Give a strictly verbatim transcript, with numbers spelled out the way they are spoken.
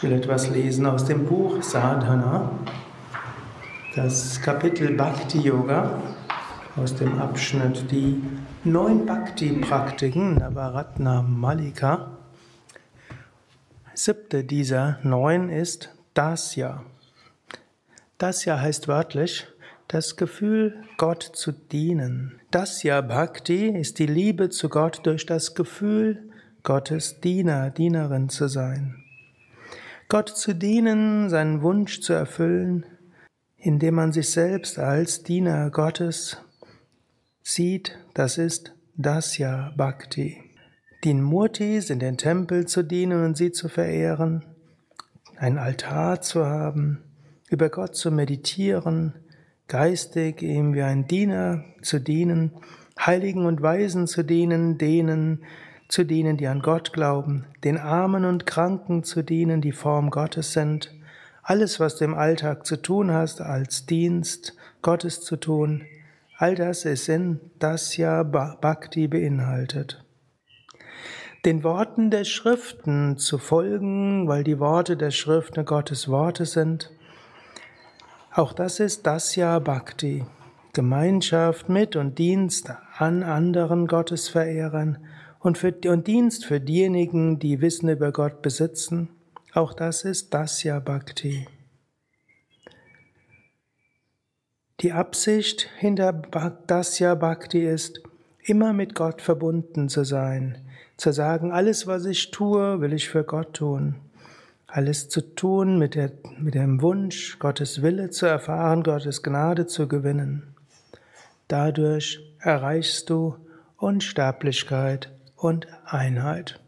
Ich will etwas lesen aus dem Buch Sadhana, das Kapitel Bhakti Yoga aus dem Abschnitt die neun Bhakti-Praktiken, Navaratna Malika. Siebte dieser neun ist Dasya. Dasya heißt wörtlich das Gefühl, Gott zu dienen. Dasya Bhakti ist die Liebe zu Gott durch das Gefühl, Gottes Diener, Dienerin zu sein. Gott zu dienen, seinen Wunsch zu erfüllen, indem man sich selbst als Diener Gottes sieht, das ist Dasya Bhakti. Den Murtis in den Tempel zu dienen und sie zu verehren, einen Altar zu haben, über Gott zu meditieren, geistig ihm wie ein Diener zu dienen, Heiligen und Weisen zu dienen, denen zu dienen, die an Gott glauben, den Armen und Kranken zu dienen, die Form Gottes sind, alles, was du im Alltag zu tun hast, als Dienst Gottes zu tun, all das ist in Dasya Bhakti beinhaltet. Den Worten der Schriften zu folgen, weil die Worte der Schriften Gottes Worte sind, auch das ist Dasya Bhakti. Gemeinschaft mit und Dienst an anderen Gottesverehrern und, für, und Dienst für diejenigen, die Wissen über Gott besitzen, auch das ist Dasya Bhakti. Die Absicht hinter Dasya Bhakti ist, immer mit Gott verbunden zu sein, zu sagen, alles, was ich tue, will ich für Gott tun. Alles zu tun mit, der, mit dem Wunsch, Gottes Wille zu erfahren, Gottes Gnade zu gewinnen. Dadurch erreichst du Unsterblichkeit und Einheit.